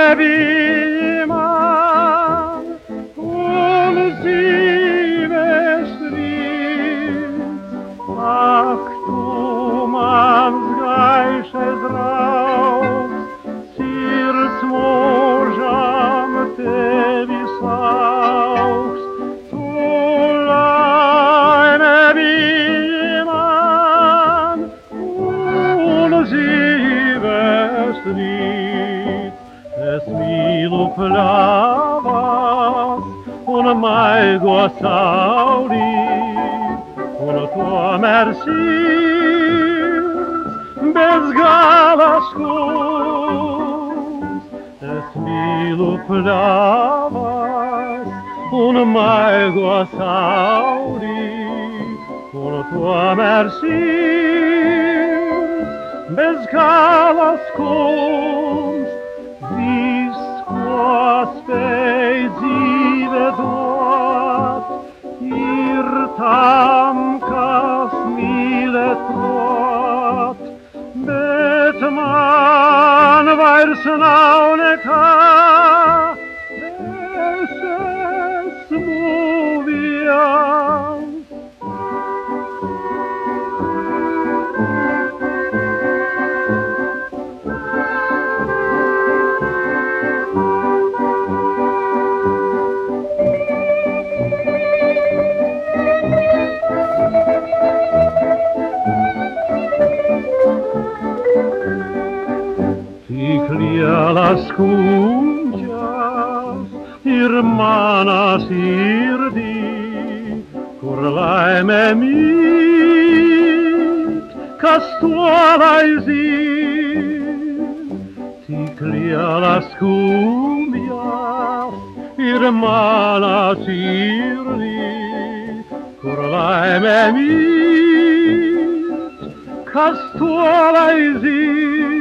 wie man sie vestrit, ach tu mans gaišes draugs, sirds mūžam tevi sauks, tu laime wie man sie vestrit. Es mīlu pļāvās un maigo saulī, un tomēr sirds bez gala skumj. Es mīlu pļāvās un maigo saulī, un tomēr sirds bez gala skumj. Viss, ko spēj dzīve dot, ir tam, kas mīlēt prot, bet man vairs nav nekā, es esmu viens. Tik lielas kuņģas ir manā sirdī, kur laime mīt, kas to lai zin. Tik lielas kuņģas ir manā sirdī, kur laime mīt, kas to lai zin.